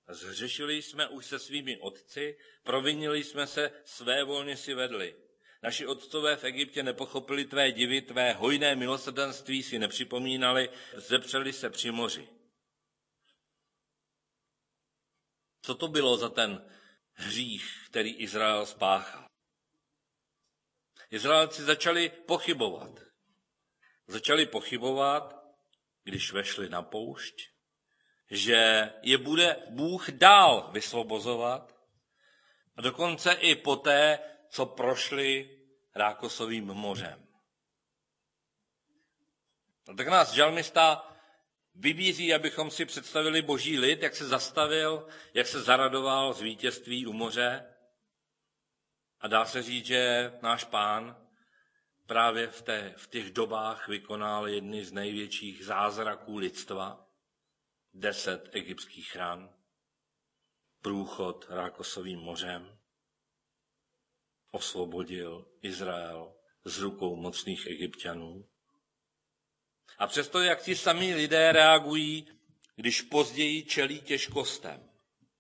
Zhřešili jsme už se svými otci, provinili jsme se, svévolně si vedli. Naši otcové v Egyptě nepochopili tvé divy, tvé hojné milosrdenství si nepřipomínali, zepřeli se při moři. Co to bylo za ten hřích, který Izrael spáchal? Izraelci začali pochybovat. Když vešli na poušť, že je bude Bůh dál vysvobozovat, a dokonce i poté, co prošli Rákosovým mořem. A tak nás žalmista vybízí, abychom si představili boží lid, jak se zastavil, jak se zaradoval z vítězství u moře. A dá se říct, že náš Pán právě v těch dobách vykonal jedny z největších zázraků lidstva, 10 egyptských ran, průchod Rákosovým mořem, osvobodil Izrael z rukou mocných Egypťanů. A přesto, jak ti samí lidé reagují, když později čelí těžkostem.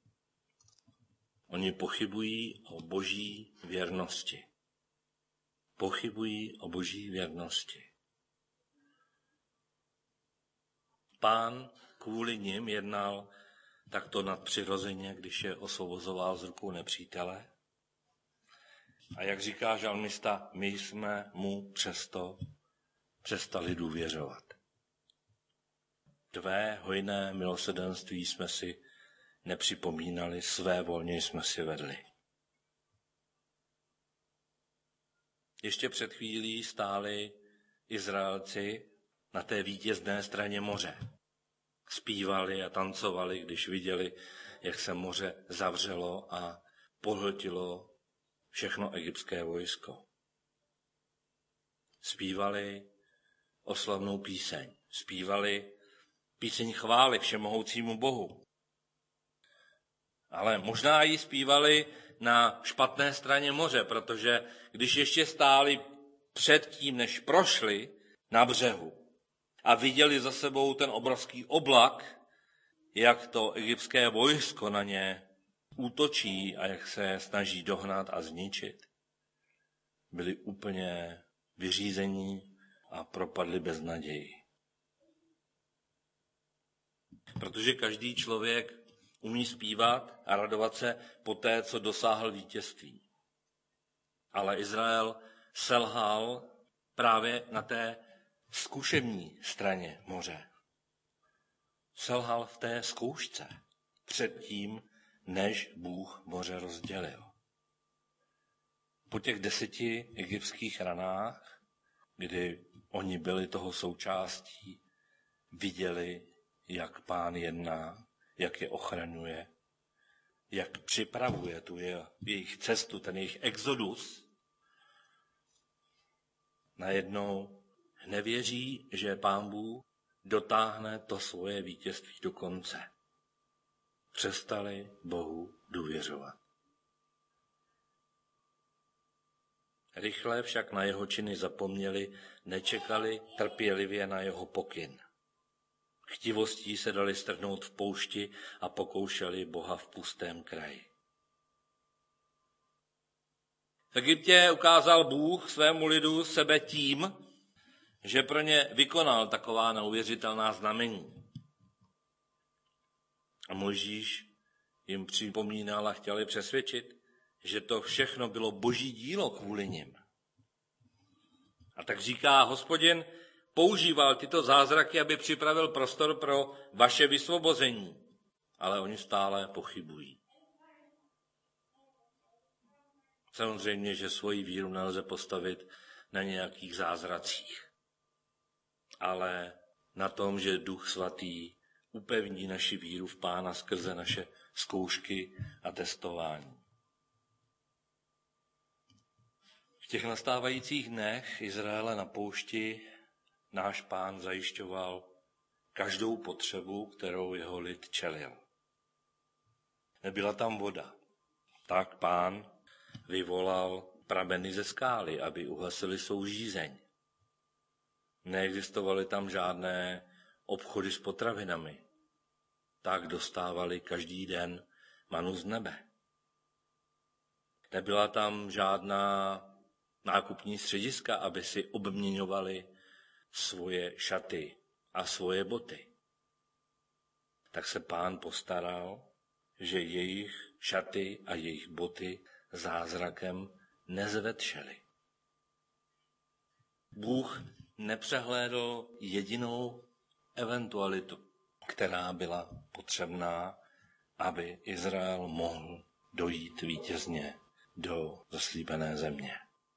Oni pochybují o boží věrnosti. Pán kvůli nim jednal takto nadpřirozeně, když je osvobozoval z rukou nepřítele. A jak říká žalmista, my jsme mu přesto přestali důvěřovat. Tvé hojné milosrdenství jsme si nepřipomínali, svévolně jsme si vedli. Ještě před chvílí stáli Izraelci na té vítězné straně moře. Zpívali a tancovali, když viděli, jak se moře zavřelo a pohltilo všechno egyptské vojsko. Zpívali oslavnou píseň. Zpívali píseň chvály všemohoucímu Bohu. Ale možná ji zpívali na špatné straně moře, protože když ještě stáli před tím, než prošli na břehu a viděli za sebou ten obrovský oblak, jak to egyptské vojsko na ně útočí a jak se snaží dohnat a zničit, byli úplně vyřízení a propadli bez naději. Protože každý člověk umí zpívat a radovat se po té, co dosáhl vítězství. Ale Izrael selhal právě na té zkušební straně moře. Selhal v té zkoušce předtím, než Bůh moře rozdělil. Po těch 10 egyptských ranách, kdy oni byli toho součástí, viděli, jak Pán jedná, jak je ochraňuje, jak připravuje tu jejich cestu, ten jejich exodus. Najednou nevěří, že Pán Bůh dotáhne to svoje vítězství do konce. Přestali Bohu důvěřovat. Rychle však na jeho činy zapomněli, nečekali trpělivě na jeho pokyn. Chtivostí se dali strhnout v poušti a pokoušeli Boha v pustém kraji. V Egyptě ukázal Bůh svému lidu sebe tím, že pro ně vykonal taková neuvěřitelná znamení. A Mojžíš jim připomínal a chtěl je přesvědčit, že to všechno bylo boží dílo kvůli nim. A tak říká Hospodin, používal tyto zázraky, aby připravil prostor pro vaše vysvobození. Ale oni stále pochybují. Samozřejmě, že svoji víru nelze postavit na nějakých zázracích. Ale na tom, že Duch Svatý upevní naši víru v Pána skrze naše zkoušky a testování. V těch nastávajících dnech Izraele na poušti náš Pán zajišťoval každou potřebu, kterou jeho lid čelil. Nebyla tam voda. Tak Pán vyvolal prameny ze skály, aby uhasili svou žízeň. Neexistovaly tam žádné obchody s potravinami. tak dostávali každý den manu z nebe. Nebyla tam žádná nákupní střediska, aby si obměňovali svoje šaty a svoje boty. Tak se Pán postaral, že jejich šaty a jejich boty zázrakem nezvetšely. Bůh nepřehlédl jedinou eventualitu, která byla potřebná, aby Izrael mohl dojít vítězně do zaslíbené země.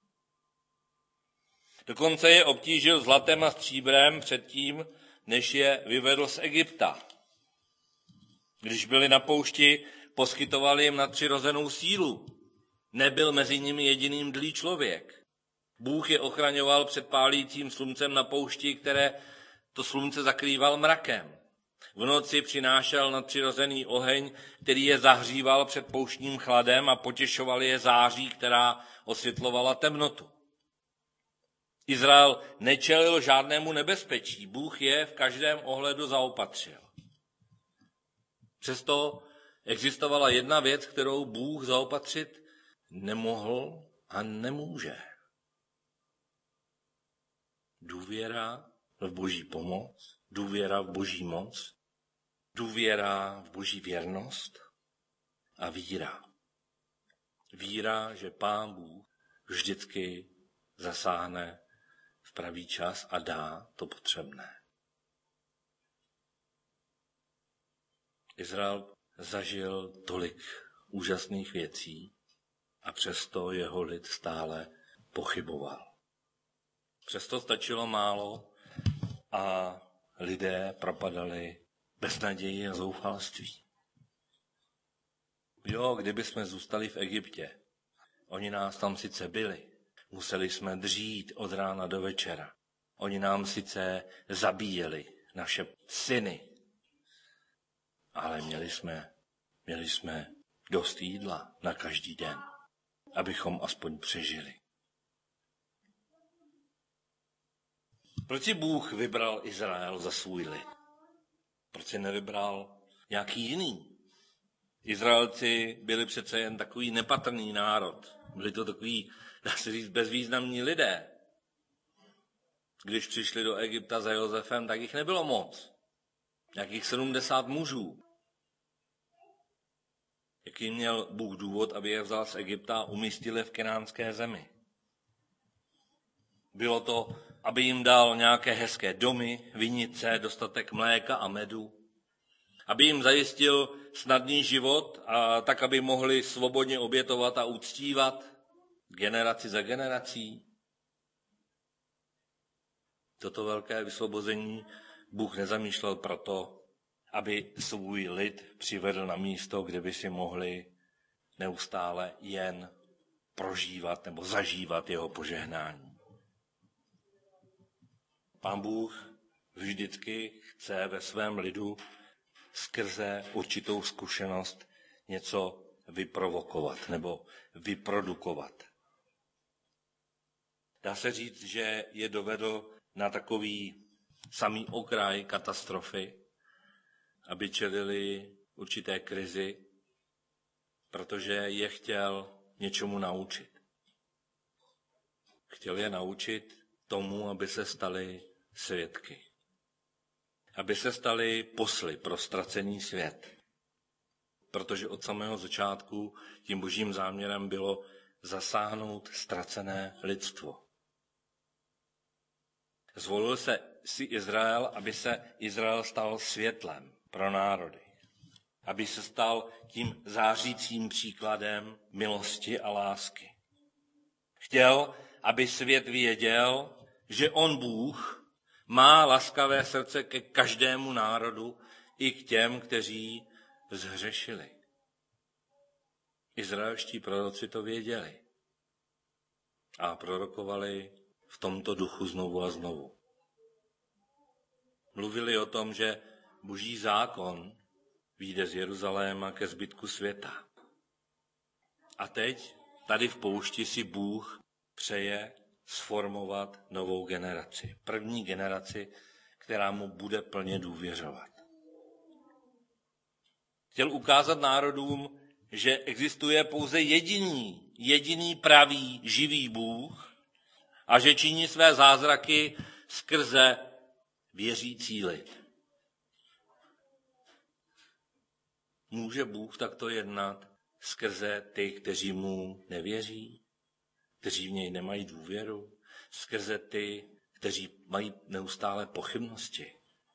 Dokonce je obtížil zlatem a stříbrem předtím, než je vyvedl z Egypta. Když byli na poušti, poskytovali jim nadpřirozenou sílu. Nebyl mezi nimi jediným dlý člověk. Bůh je ochraňoval před pálícím sluncem na poušti, které to slunce zakrýval mrakem. V noci přinášel nadpřirozený oheň, který je zahříval před pouštním chladem a potěšoval je září, která osvětlovala temnotu. Izrael nečelil žádnému nebezpečí. Bůh je v každém ohledu zaopatřil. Přesto existovala jedna věc, kterou Bůh zaopatřit nemohl a nemůže. Důvěra v Boží pomoc, důvěra v Boží moc, důvěra v Boží věrnost a víra. Víra, že Pán Bůh vždycky zasáhne v pravý čas a dá to potřebné. Izrael zažil tolik úžasných věcí a přesto jeho lid stále pochyboval. Přesto stačilo málo a lidé propadali beznaději a zoufalství. Jo, kdyby jsme zůstali v Egyptě, oni nás tam sice byli, museli jsme dřít od rána do večera. Oni nám sice zabíjeli naše syny, ale měli jsme dost jídla na každý den, abychom aspoň přežili. Proč si Bůh vybral Izrael za svůj lid? Proč si nevybral nějaký jiný? Izraelci byli přece jen takový nepatrný národ. Byli to takový, dá se říct, bezvýznamní lidé. Když přišli do Egypta za Josefem, tak jich nebylo moc. Nějakých 70 mužů. Jaký měl Bůh důvod, aby je vzal z Egypta a umístil je v kenánské zemi? Bylo to, aby jim dal nějaké hezké domy, vinice, dostatek mléka a medu, aby jim zajistil snadný život a tak, aby mohli svobodně obětovat a uctívat generaci za generací. Toto velké vysvobození Bůh nezamýšlel proto, aby svůj lid přivedl na místo, kde by si mohli neustále jen prožívat nebo zažívat jeho požehnání. Pán Bůh vždycky chce ve svém lidu skrze určitou zkušenost něco vyprovokovat nebo vyprodukovat. Dá se říct, že je dovedl na takový samý okraj katastrofy, aby čelili určité krizi, protože je chtěl něčemu naučit. Chtěl je naučit tomu, aby se stali svědky. Aby se stali posly pro ztracený svět. Protože od samého začátku tím božím záměrem bylo zasáhnout ztracené lidstvo. Zvolil si Izrael, aby se Izrael stal světlem pro národy. Aby se stal tím zářícím příkladem milosti a lásky. Chtěl, aby svět věděl, že on Bůh má laskavé srdce ke každému národu i k těm, kteří zhřešili. Izraelští proroci to věděli a prorokovali v tomto duchu znovu a znovu. Mluvili o tom, že boží zákon vyjde z Jeruzaléma ke zbytku světa. A teď, tady v poušti, si Bůh přeje sformovat novou generaci. První generaci, která mu bude plně důvěřovat. Chtěl ukázat národům, že existuje pouze jediný pravý, živý Bůh a že činí své zázraky skrze věřící lid. Může Bůh takto jednat skrze ty, kteří mu nevěří, kteří v něj nemají důvěru, skrze ty, kteří mají neustále pochybnosti.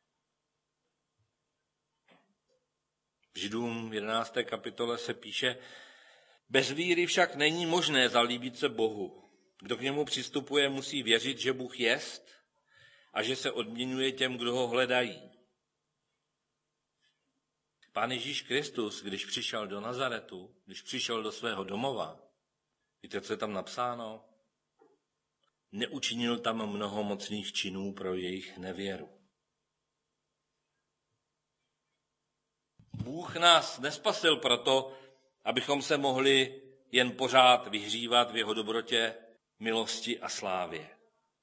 V Židům 11. kapitole se píše: bez víry však není možné zalíbit se Bohu. Kdo k němu přistupuje, musí věřit, že Bůh jest a že se odměňuje těm, kdo ho hledají. Pán Ježíš Kristus, když přišel do Nazaretu, když přišel do svého domova, víte, co je tam napsáno? Neučinil tam mnoho mocných činů pro jejich nevěru. Bůh nás nespasil proto, abychom se mohli jen pořád vyhřívat v jeho dobrotě, milosti a slávě.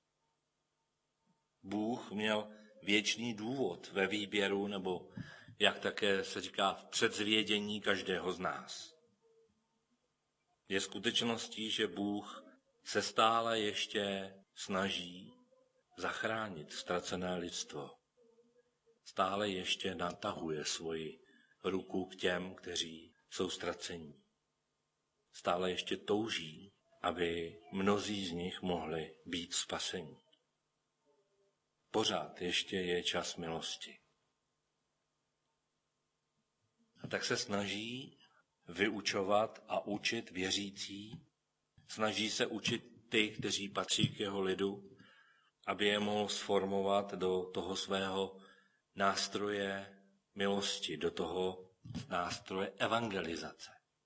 Bůh měl věčný důvod ve výběru, nebo jak také se říká, v předzvědění každého z nás. Je skutečností, že Bůh se stále ještě snaží zachránit ztracené lidstvo. Stále ještě natahuje svoji ruku k těm, kteří jsou ztracení. Stále ještě touží, aby mnozí z nich mohli být spaseni. Pořád ještě je čas milosti. A tak se snaží vyučovat a učit věřící, snaží se učit ty, kteří patří k jeho lidu, aby je mohl sformovat do toho svého nástroje milosti, do toho nástroje evangelizace.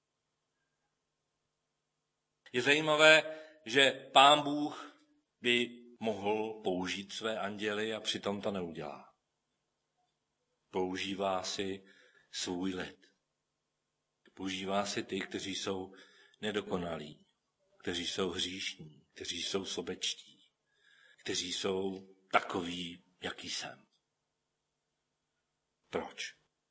Je zajímavé, že Pán Bůh by mohl použít své anděly a přitom to neudělá. Používá si svůj lid. Používá si ty, kteří jsou nedokonalí, kteří jsou hříšní, kteří jsou sobečtí, kteří jsou takoví, jaký jsem. Proč?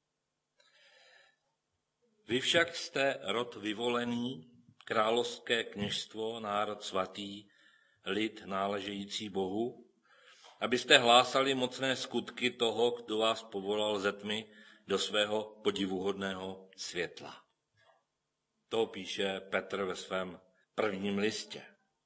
Vy však jste rod vyvolený, královské kněžstvo, národ svatý, lid náležející Bohu, abyste hlásali mocné skutky toho, kdo vás povolal ze tmy do svého podivuhodného světla. To píše Petr ve svém prvním listě.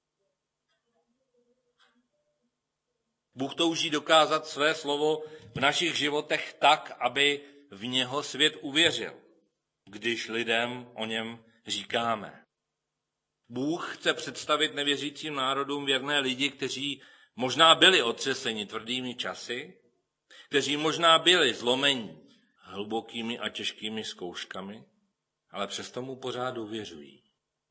Bůh touží dokázat své slovo v našich životech tak, aby v něho svět uvěřil, když lidem o něm říkáme. Bůh chce představit nevěřícím národům věrné lidi, kteří možná byli otřeseni tvrdými časy, kteří možná byli zlomeni hlubokými a těžkými zkouškami, ale přesto mu pořád důvěřují.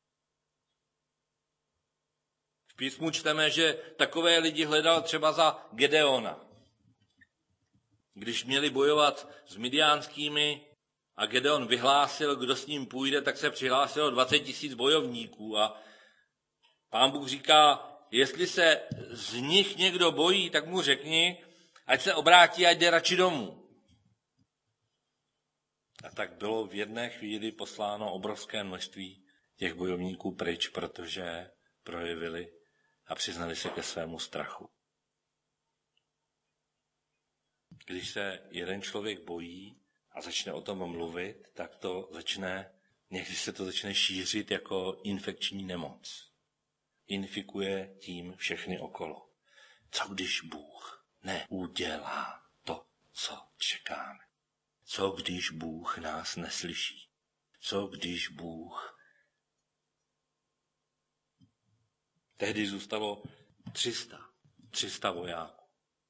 V písmu čteme, že takové lidi hledal třeba za Gedeona. Když měli bojovat s Midiánskými a Gedeon vyhlásil, kdo s ním půjde, tak se přihlásilo 20 000 bojovníků a Pán Bůh říká, jestli se z nich někdo bojí, tak mu řekni, ať se obrátí, ať jde radši domů. A tak bylo v jedné chvíli posláno obrovské množství těch bojovníků pryč, protože projevili a přiznali se ke svému strachu. Když se jeden člověk bojí a začne o tom mluvit, tak někdy se to začne šířit jako infekční nemoc. Infikuje tím všechny okolo. Co když Bůh neudělá to, co čekáme? Co když Bůh nás neslyší? Co když Bůh... Tehdy zůstalo 300 vojáků.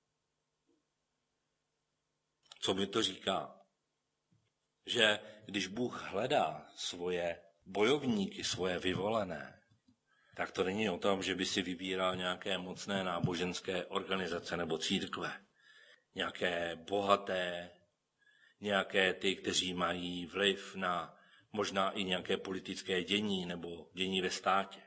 Co mi to říká? Že když Bůh hledá svoje bojovníky, svoje vyvolené, tak to není o tom, že by si vybíral nějaké mocné náboženské organizace nebo církve, nějaké bohaté, nějaké ty, kteří mají vliv na možná i nějaké politické dění nebo dění ve státě.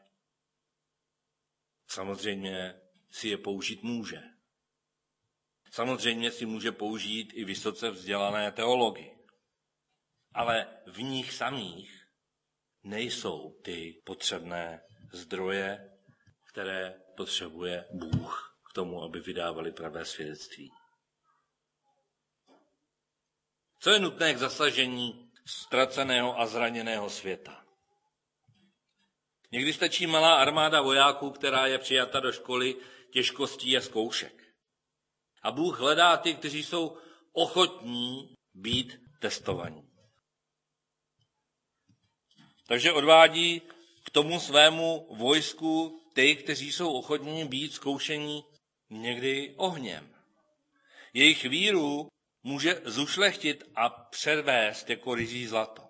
Samozřejmě si je použít může. Samozřejmě si může použít i vysoce vzdělané teology. ale v nich samých nejsou ty potřebné zdroje, které potřebuje Bůh k tomu, aby vydávali pravé svědectví. Co je nutné k zasažení ztraceného a zraněného světa? Někdy stačí malá armáda vojáků, která je přijata do školy těžkostí a zkoušek. A Bůh hledá ty, kteří jsou ochotní být testovaní. Takže odvádí k tomu svému vojsku ty, kteří jsou ochotní být zkoušení někdy ohněm. Jejich víru může zušlechtit a předvést jako ryzí zlato.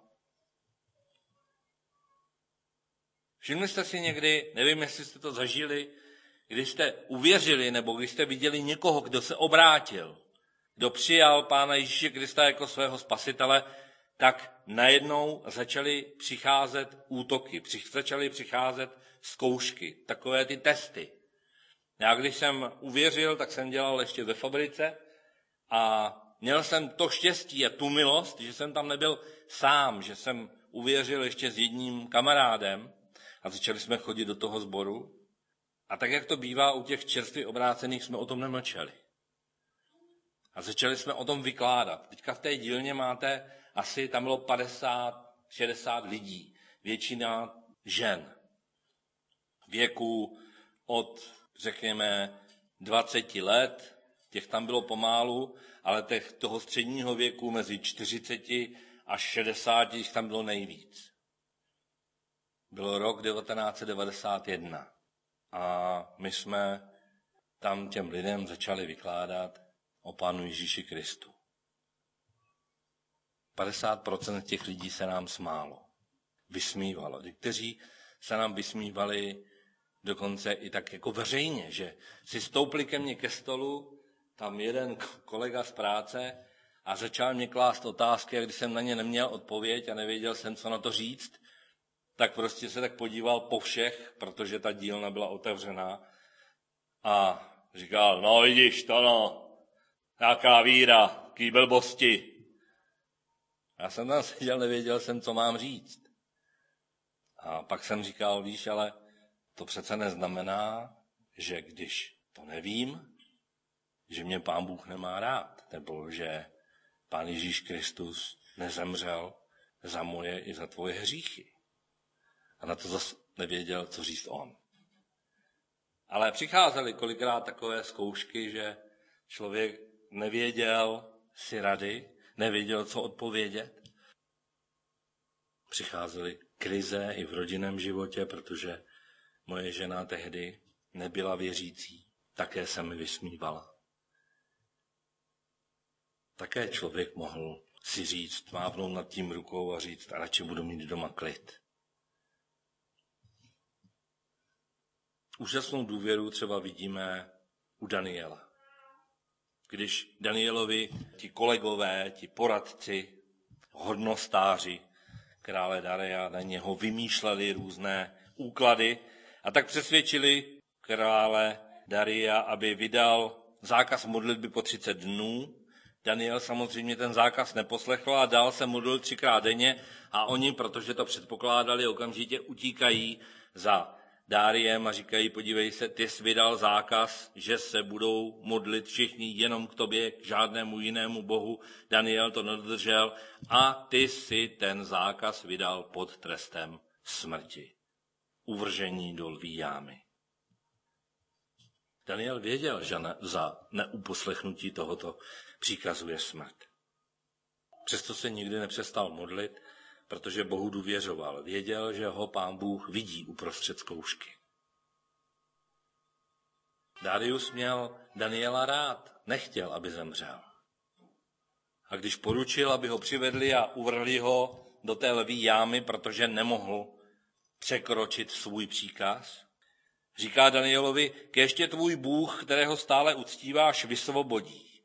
Všimli jste si někdy, nevím, jestli jste to zažili, když jste uvěřili nebo když jste viděli někoho, kdo se obrátil, kdo přijal Pána Ježíše Krista jako svého spasitele, tak najednou začaly přicházet útoky, začaly přicházet zkoušky, takové ty testy. Já když jsem uvěřil, tak jsem dělal ještě ve fabrice a měl jsem to štěstí a tu milost, že jsem tam nebyl sám, že jsem uvěřil ještě s jedním kamarádem a začali jsme chodit do toho sboru. A tak, jak to bývá u těch čerstvě obrácených, jsme o tom nemlčeli. A začali jsme o tom vykládat. Teďka v té dílně máte asi, tam bylo 50-60 lidí. Většina žen. Věku od, řekněme, 20 let, těch tam bylo pomálu, ale toho středního věku mezi 40 až 60, jich tam bylo nejvíc. Bylo rok 1991 a my jsme tam těm lidem začali vykládat o Pánu Ježíši Kristu. 50% těch lidí se nám smálo, vysmívalo. Někteří se nám vysmívali dokonce i tak jako veřejně, že si stoupli ke mně ke stolu, tam jeden kolega z práce a začal mě klást otázky, a když jsem na ně neměl odpověď a nevěděl jsem, co na to říct, tak prostě se tak podíval po všech, protože ta dílna byla otevřená a říkal, no vidíš to no, nějaká víra, taký blbosti. Já jsem tam seděl, nevěděl jsem, co mám říct. A pak jsem říkal, víš, ale to přece neznamená, že když to nevím, že mě Pán Bůh nemá rád, nebo že Pán Ježíš Kristus nezemřel za moje i za tvoje hříchy. A na to zase nevěděl, co říct on. Ale přicházely kolikrát takové zkoušky, že člověk nevěděl si rady, nevěděl, co odpovědět. Přicházely krize i v rodinném životě, protože moje žena tehdy nebyla věřící, také se mi vysmívala. Také člověk mohl si říct, mávnout nad tím rukou a říct, a radši budu mít doma klid. Úžasnou důvěru třeba vidíme u Daniela. Když Danielovi ti kolegové, ti poradci, hodnostáři krále Daria na něho vymýšleli různé úklady a tak přesvědčili krále Daria, aby vydal zákaz modlitby po 30 dnů. Daniel samozřejmě ten zákaz neposlechl a dál se modlil 3krát denně a oni, protože to předpokládali, okamžitě utíkají za Dáriem a říkají, podívej se, ty jsi vydal zákaz, že se budou modlit všichni jenom k tobě, k žádnému jinému bohu. Daniel to nedodržel a ty si ten zákaz vydal pod trestem smrti. Uvržení do lví jámy. Daniel věděl, že za neuposlechnutí tohoto příkazu je smrt. Přesto se nikdy nepřestal modlit, protože Bohu důvěřoval. Věděl, že ho Pán Bůh vidí uprostřed zkoušky. Darius měl Daniela rád, nechtěl, aby zemřel. A když poručil, aby ho přivedli a uvrhli ho do té lví jámy, protože nemohl překročit svůj příkaz, říká Danielovi, kéště tvůj Bůh, kterého stále uctíváš, vysvobodí.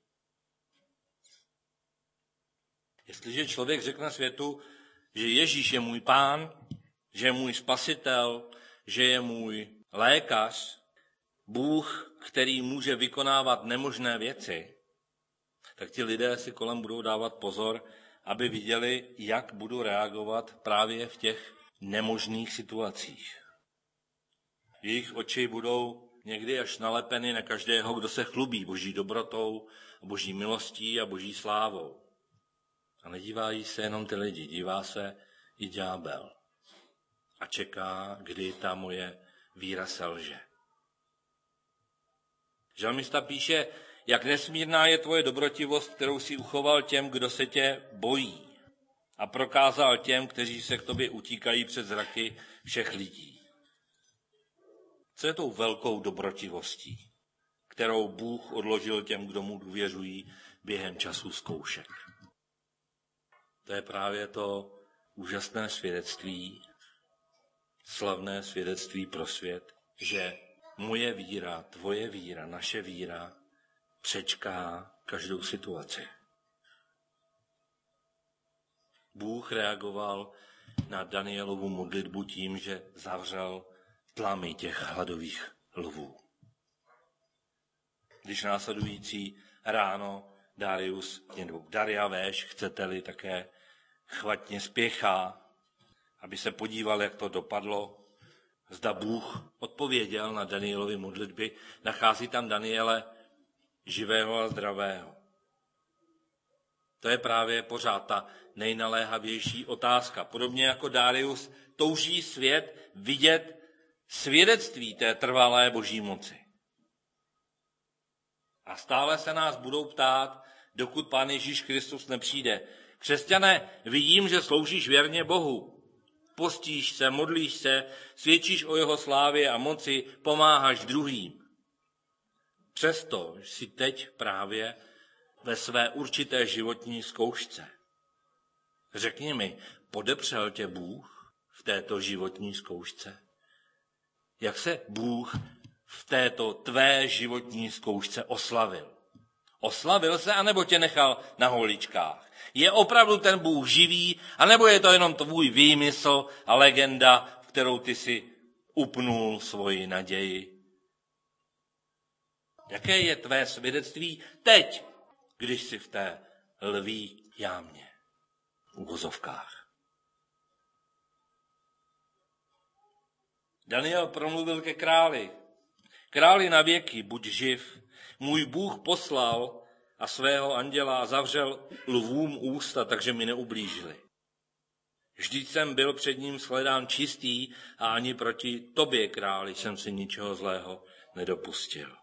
Jestliže člověk řekne světu, že Ježíš je můj Pán, že je můj spasitel, že je můj lékař, Bůh, který může vykonávat nemožné věci, tak ti lidé si kolem budou dávat pozor aby viděli, jak budu reagovat právě v těch nemožných situacích. Jejich oči budou někdy až nalepeny na každého, kdo se chlubí boží dobrotou, boží milostí a boží slávou. A nedívají se jenom ty lidi, dívá se i ďábel. A čeká, kdy ta moje víra selže. Žalmista píše, jak nesmírná je tvoje dobrotivost, kterou si uchoval těm, kdo se tě bojí, a prokázal těm, kteří se k tobě utíkají před zraky všech lidí. Co je tou velkou dobrotivostí, kterou Bůh odložil těm, kdo mu důvěřují během času zkoušek? To je právě to úžasné svědectví, slavné svědectví pro svět, že moje víra, tvoje víra, naše víra přečká každou situaci. Bůh reagoval na Danielovu modlitbu tím, že zavřel tlamy těch hladových lvů. Když následující ráno Dariavéš, chcete-li, také chvatně spěchá, aby se podíval, jak to dopadlo, zda Bůh odpověděl na Danielovy modlitby, nachází tam Daniele živého a zdravého. To je právě pořád ta nejnaléhavější otázka. Podobně jako Darius touží svět vidět svědectví té trvalé boží moci. A stále se nás budou ptát, dokud Pán Ježíš Kristus nepřijde. Křesťané, vidím, že sloužíš věrně Bohu. Postíš se, modlíš se, svědčíš o jeho slávě a moci, pomáháš druhým. Přesto jsi teď právě ve své určité životní zkoušce. Řekni mi, podepřel tě Bůh v této životní zkoušce? Jak se Bůh v této tvé životní zkoušce oslavil? Oslavil se, anebo tě nechal na holičkách? Je opravdu ten Bůh živý, anebo je to jenom tvůj výmysl a legenda, v kterou ty si upnul svoji naději? Jaké je tvé svědectví teď, když jsi v té lví jámě, v uvozovkách? Daniel promluvil ke králi. Králi na věky, buď živ. Můj Bůh poslal a svého anděla zavřel lvům ústa, takže mi neublížili. Vždyť jsem byl před ním shledán čistý a ani proti tobě, králi, jsem si ničeho zlého nedopustil.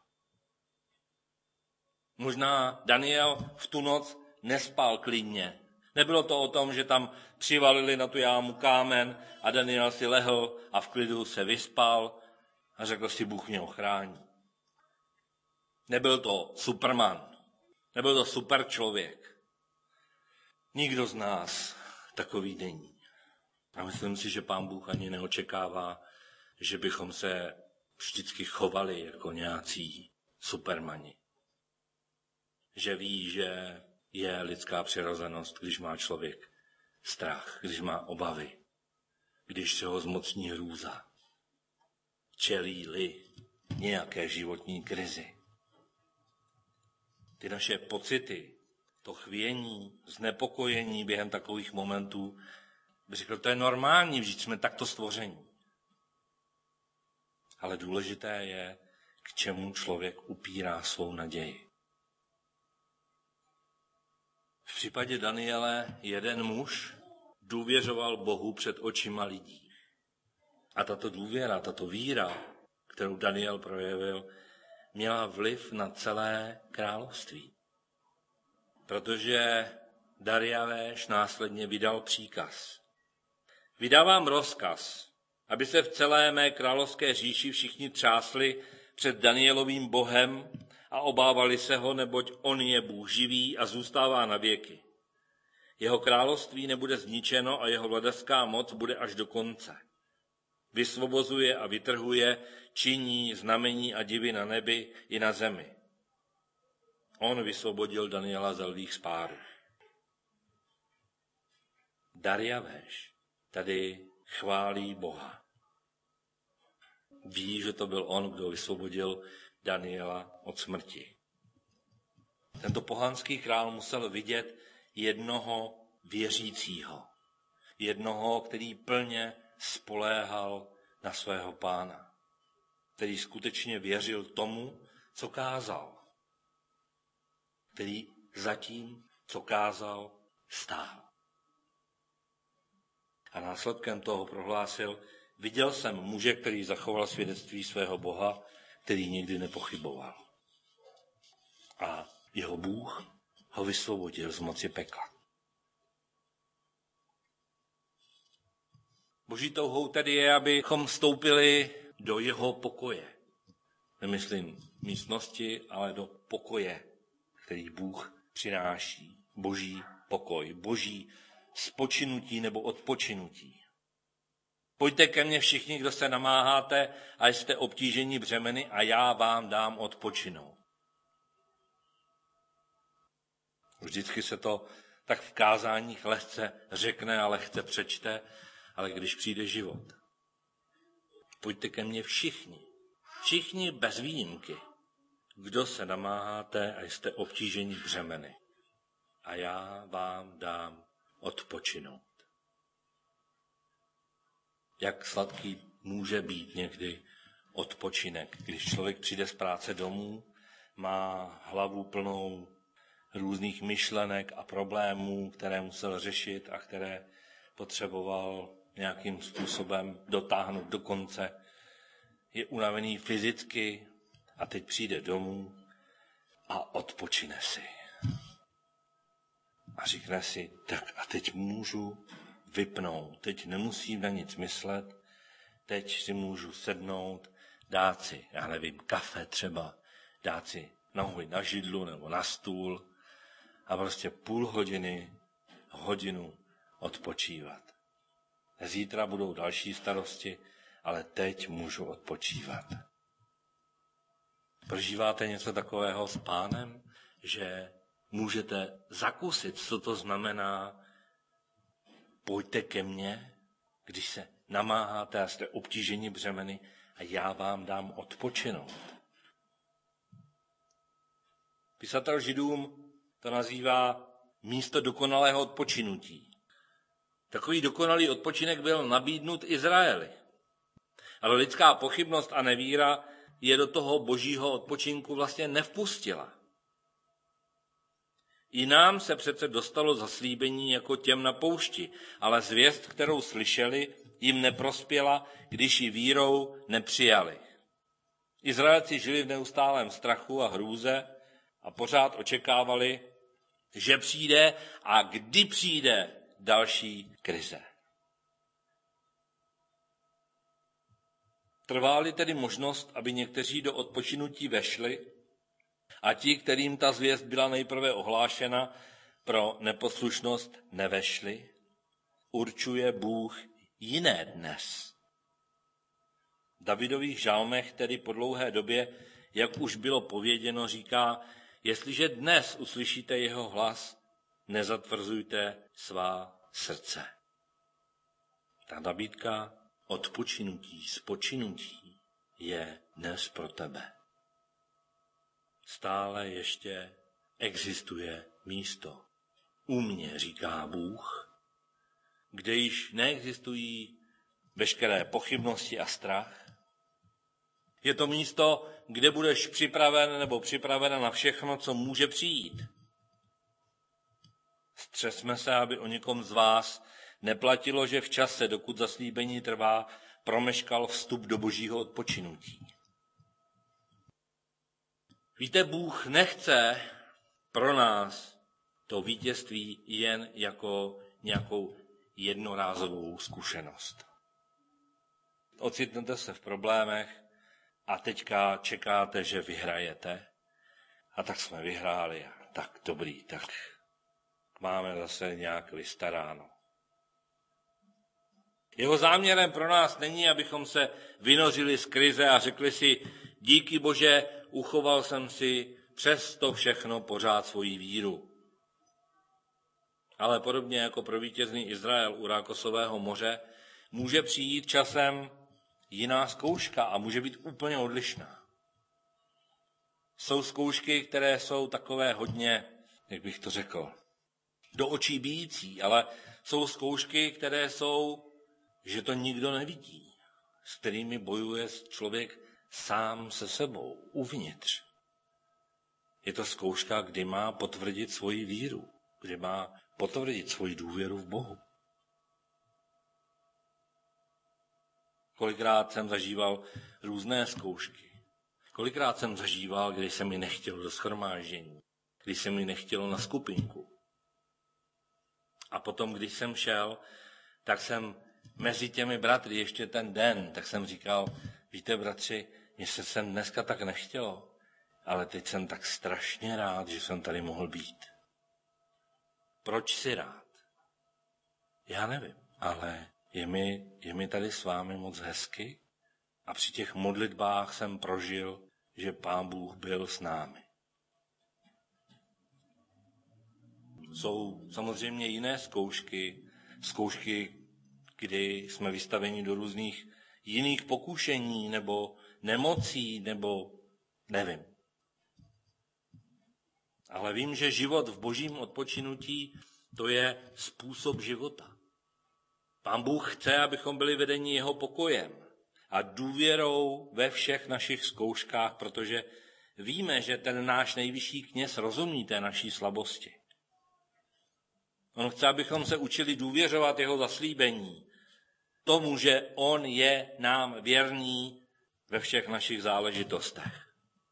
Možná Daniel v tu noc nespal klidně. Nebylo to o tom, že tam přivalili na tu jámu kámen a Daniel si lehl a v klidu se vyspal a řekl si, Bůh mě ochrání. Nebyl to Superman, nebyl to super člověk. Nikdo z nás takový není. A myslím si, že Pán Bůh ani neočekává, že bychom se vždycky chovali jako nějací supermani. Že ví, že je lidská přirozenost, když má člověk strach, když má obavy, když se ho zmocní hrůza, čelí-li nějaké životní krizi. Ty naše pocity, to chvění, znepokojení během takových momentů, bych řekl, to je normální, vždyť jsme takto stvoření. Ale důležité je, k čemu člověk upírá svou naději. V případě Daniele jeden muž důvěřoval Bohu před očima lidí. A tato důvěra, tato víra, kterou Daniel projevil, měla vliv na celé království. Protože Dariavéš následně vydal příkaz. Vydávám rozkaz, aby se v celé mé královské říši všichni třásli před Danielovým Bohem a obávali se ho, neboť on je Bůh živý a zůstává na věky. Jeho království nebude zničeno a jeho vladavská moc bude až do konce. Vysvobozuje a vytrhuje, činí znamení a divy na nebi i na zemi. On vysvobodil Daniela ze lvích spárů. Dariavéš tady chválí Boha. Ví, že to byl on, kdo vysvobodil Daniela od smrti. Tento pohanský král musel vidět jednoho věřícího. Jednoho, který plně spoléhal na svého Pána. Který skutečně věřil tomu, co kázal. Který zatím, co kázal, stál. A následkem toho prohlásil, viděl jsem muže, který zachoval svědectví svého Boha, který nikdy nepochyboval. A jeho Bůh ho vysvobodil z moci pekla. Boží touhou tedy je, abychom vstoupili do jeho pokoje. Nemyslím místnosti, ale do pokoje, který Bůh přináší. Boží pokoj, boží spočinutí nebo odpočinutí. Pojďte ke mně všichni, kdo se namáháte a jste obtíženi břemeny a já vám dám odpočinout. Vždycky se to tak v kázáních lehce řekne a lehce přečte, ale když přijde život. Pojďte ke mně všichni bez výjimky, kdo se namáháte a jste obtíženi břemeny a já vám dám odpočinout. Jak sladký může být někdy odpočinek, když člověk přijde z práce domů, má hlavu plnou různých myšlenek a problémů, které musel řešit a které potřeboval nějakým způsobem dotáhnout do konce. Je unavený fyzicky a teď přijde domů a odpočine si. A říkne si, tak a teď můžu vypnout, teď nemusím na nic myslet, teď si můžu sednout, dát si, já nevím, kafe třeba, dát si nohy na židlu nebo na stůl a prostě půl hodiny, hodinu odpočívat. Zítra budou další starosti, ale teď můžu odpočívat. Prožíváte něco takového s Pánem, že můžete zakusit, co to znamená pojďte ke mně, když se namáháte a jste obtíženi břemeny a já vám dám odpočinout. Pisatel Židům to nazývá místo dokonalého odpočinutí. Takový dokonalý odpočinek byl nabídnut Izraeli. Ale lidská pochybnost a nevíra je do toho božího odpočinku vlastně nevpustila. I nám se přece dostalo zaslíbení jako těm na poušti, ale zvěst, kterou slyšeli, jim neprospěla, když ji vírou nepřijali. Izraelci žili v neustálém strachu a hrůze a pořád očekávali, že přijde a kdy přijde další krize. Trvá-li tedy možnost, aby někteří do odpočinutí vešli a ti, kterým ta zvěst byla nejprve ohlášena, pro neposlušnost nevešli, určuje Bůh jiné dnes. V Davidových žalmech tedy po dlouhé době, jak už bylo pověděno, říká, jestliže dnes uslyšíte jeho hlas, nezatvrzujte svá srdce. Ta nabídka odpočinutí, spočinutí je dnes pro tebe. Stále ještě existuje místo. U mě, říká Bůh, kde již neexistují veškeré pochybnosti a strach. Je to místo, kde budeš připraven nebo připravena na všechno, co může přijít. Střesme se, aby o někom z vás neplatilo, že v čase, dokud zaslíbení trvá, promeškal vstup do božího odpočinutí. Víte, Bůh nechce pro nás to vítězství jen jako nějakou jednorázovou zkušenost. Ocitnete se v problémech a teďka čekáte, že vyhrajete. A tak jsme vyhráli. Tak dobrý, tak máme zase nějak vystaráno. Jeho záměrem pro nás není, abychom se vynořili z krize a řekli si, díky Bože, uchoval jsem si přes to všechno pořád svoji víru. Ale podobně jako pro vítězný Izrael u Rákosového moře, může přijít časem jiná zkouška a může být úplně odlišná. Jsou zkoušky, které jsou takové hodně, jak bych to řekl, do očí bijící, ale jsou zkoušky, které jsou, že to nikdo nevidí, s kterými bojuje člověk sám se sebou, uvnitř. Je to zkouška, kdy má potvrdit svoji víru, kdy má potvrdit svoji důvěru v Bohu. Kolikrát jsem zažíval různé zkoušky. Kolikrát jsem zažíval, když se mi nechtělo do shromáždění, když se mi nechtělo na skupinku. A potom, když jsem šel, tak jsem mezi těmi bratry ještě ten den, tak jsem říkal, víte bratři, mně se sem dneska tak nechtělo, ale teď jsem tak strašně rád, že jsem tady mohl být. Proč si rád? Já nevím, ale je mi tady s vámi moc hezky a při těch modlitbách jsem prožil, že Pán Bůh byl s námi. Jsou samozřejmě jiné zkoušky, kdy jsme vystaveni do různých jiných pokušení nebo nemocí, nebo nevím. Ale vím, že život v božím odpočinutí, to je způsob života. Pán Bůh chce, abychom byli vedeni jeho pokojem a důvěrou ve všech našich zkouškách, protože víme, že ten náš nejvyšší kněz rozumí té naší slabosti. On chce, abychom se učili důvěřovat jeho zaslíbení, tomu, že on je nám věrný ve všech našich záležitostech.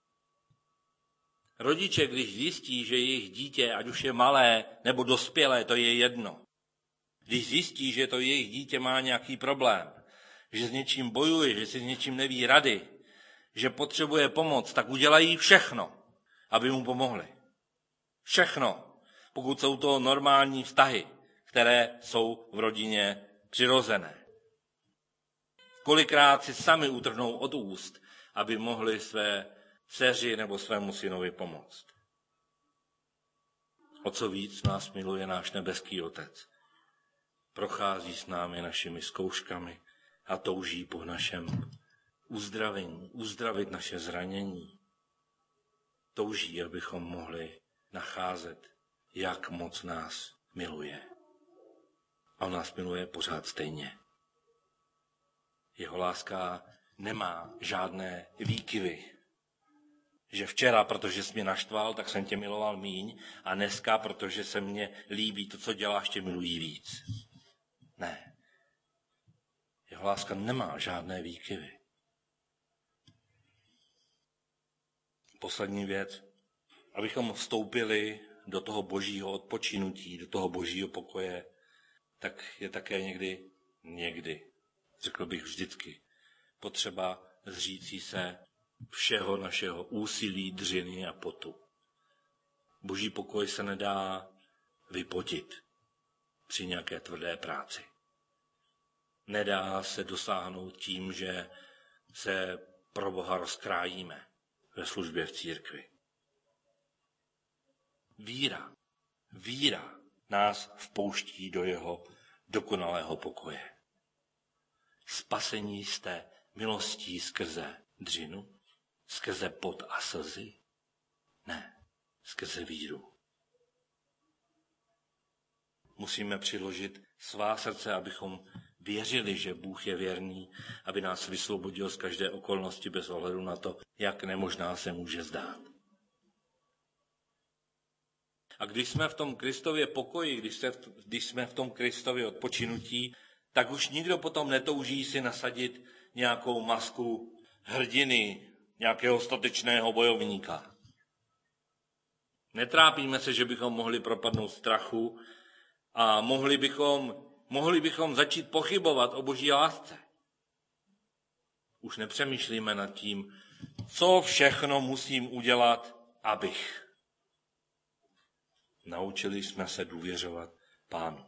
Rodiče, když zjistí, že jejich dítě, ať už je malé nebo dospělé, to je jedno. Když zjistí, že to jejich dítě má nějaký problém, že s něčím bojuje, že si s něčím neví rady, že potřebuje pomoc, tak udělají všechno, aby mu pomohli. Všechno, pokud jsou to normální vztahy, které jsou v rodině přirozené. Kolikrát si sami utrhnou od úst, aby mohli své dceři nebo svému synovi pomoct. O co víc nás miluje náš nebeský Otec. Prochází s námi našimi zkouškami a touží po našem uzdravení, uzdravit naše zranění. Touží, abychom mohli nacházet, jak moc nás miluje. A on nás miluje pořád stejně. Jeho láska nemá žádné výkyvy. Že včera, protože jsi mě naštval, tak jsem tě miloval míň a dneska, protože se mně líbí to, co děláš, tě milují víc. Ne. Jeho láska nemá žádné výkyvy. Poslední věc. Abychom vstoupili do toho božího odpočinutí, do toho božího pokoje, tak je také někdy, řekl bych vždycky, potřeba zříci se všeho našeho úsilí, dřiny a potu. Boží pokoj se nedá vypotit při nějaké tvrdé práci. Nedá se dosáhnout tím, že se pro Boha rozkrájíme ve službě v církvi. Víra nás vpouští do jeho dokonalého pokoje. Spasení jste milostí skrze dřinu, skrze pot a slzy? Ne, skrze víru. Musíme přiložit svá srdce, abychom věřili, že Bůh je věrný, aby nás vysvobodil z každé okolnosti bez ohledu na to, jak nemožná se může zdát. A když jsme v tom Kristově pokoji, když jsme v tom Kristově odpočinutí, tak už nikdo potom netouží si nasadit nějakou masku hrdiny, nějakého statečného bojovníka. Netrápíme se, že bychom mohli propadnout strachu a mohli bychom začít pochybovat o boží lásce. Už nepřemýšlíme nad tím, co všechno musím udělat, abych. Naučili jsme se důvěřovat Pánu.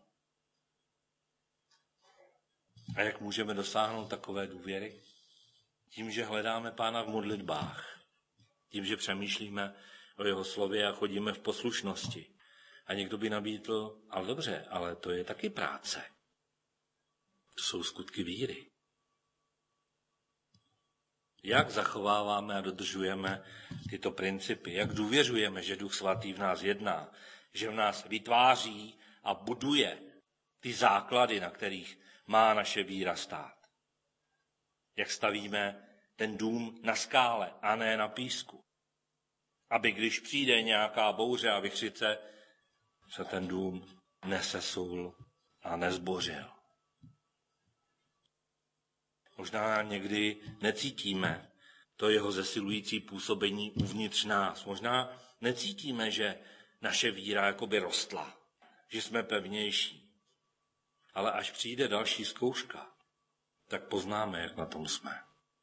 A jak můžeme dosáhnout takové důvěry? Tím, že hledáme Pána v modlitbách. Tím, že přemýšlíme o jeho slově a chodíme v poslušnosti. A někdo by nabídl, ale dobře, ale to je taky práce. To jsou skutky víry. Jak zachováváme a dodržujeme tyto principy? Jak důvěřujeme, že Duch Svatý v nás jedná? Že v nás vytváří a buduje ty základy, na kterých má naše víra stát. Jak stavíme ten dům na skále a ne na písku. Aby když přijde nějaká bouře a vichřice, se ten dům nesesul a nezbořil. Možná někdy necítíme to jeho zesilující působení uvnitř nás. Možná necítíme, že naše víra jakoby rostla, že jsme pevnější. Ale až přijde další zkouška, tak poznáme, jak na tom jsme.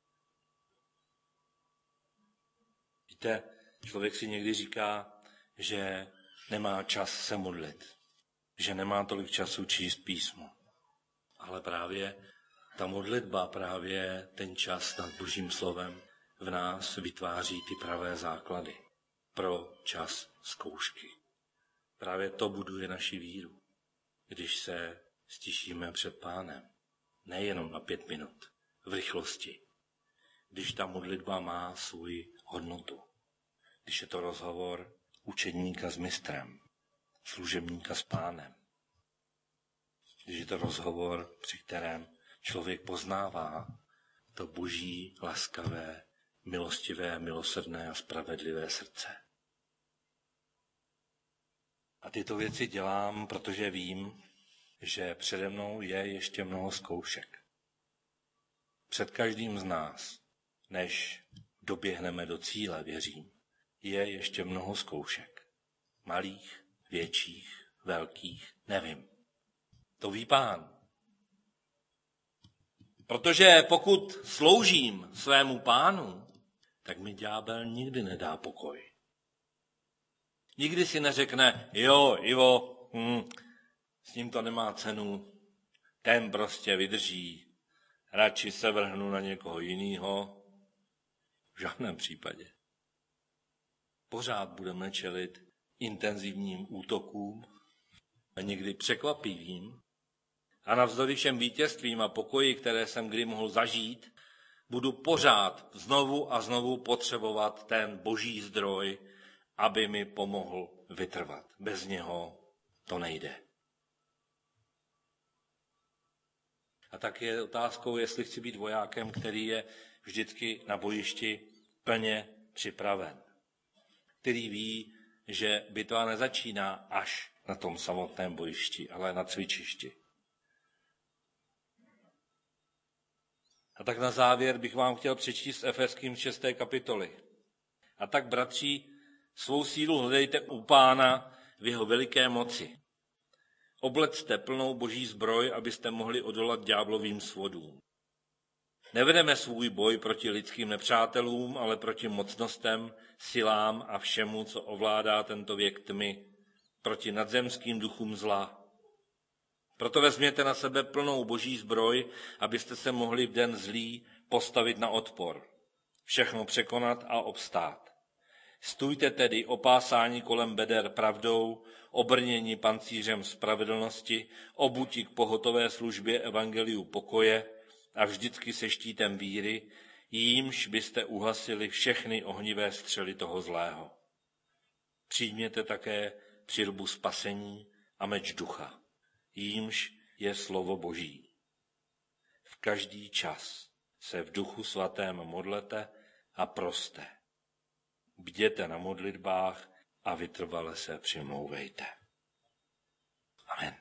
Víte, člověk si někdy říká, že nemá čas se modlit, že nemá tolik času číst písmo. Ale právě ta modlitba, právě ten čas nad Božím slovem v nás vytváří ty pravé základy pro čas zkoušky. Právě to buduje naši víru, když se stišíme před Pánem. Nejenom na 5 minut, v rychlosti. Když ta modlitba má svou hodnotu. Když je to rozhovor učedníka s mistrem, služebníka s Pánem. Když je to rozhovor, při kterém člověk poznává to boží, laskavé, milostivé, milosrdné a spravedlivé srdce. A tyto věci dělám, protože vím, že přede mnou je ještě mnoho zkoušek. Před každým z nás, než doběhneme do cíle, věřím, je ještě mnoho zkoušek. Malých, větších, velkých, nevím. To ví Pán. Protože pokud sloužím svému Pánu, tak mi ďábel nikdy nedá pokoj. Nikdy si neřekne, jo, Ivo, s ním to nemá cenu, ten prostě vydrží, radši se vrhnu na někoho jiného. V žádném případě. Pořád budeme čelit intenzivním útokům a někdy překvapivým. A navzdory všem vítězstvím a pokoji, které jsem kdy mohl zažít, budu pořád znovu a znovu potřebovat ten boží zdroj, aby mi pomohl vytrvat. Bez něho to nejde. A tak je otázkou, jestli chci být vojákem, který je vždycky na bojišti plně připraven. Který ví, že bitva nezačíná až na tom samotném bojišti, ale na cvičišti. A tak na závěr bych vám chtěl přečíst Efeským 6. kapitoly. A tak, bratři, svou sílu hledejte u Pána v jeho veliké moci. Oblecte plnou boží zbroj, abyste mohli odolat ďáblovým svodům. Nevedeme svůj boj proti lidským nepřátelům, ale proti mocnostem, silám a všemu, co ovládá tento věk tmy, proti nadzemským duchům zla. Proto vezměte na sebe plnou boží zbroj, abyste se mohli v den zlý postavit na odpor, všechno překonat a obstát. Stůjte tedy opásáni kolem beder pravdou, obrněni pancířem spravedlnosti, obuti k pohotové službě evangeliu pokoje a vždycky se štítem víry, jímž byste uhasili všechny ohnivé střely toho zlého. Přijměte také přilbu spasení a meč ducha, jímž je slovo Boží. V každý čas se v Duchu Svatém modlete a proste. Bděte na modlitbách a vytrvale se přimlouvejte. Amen.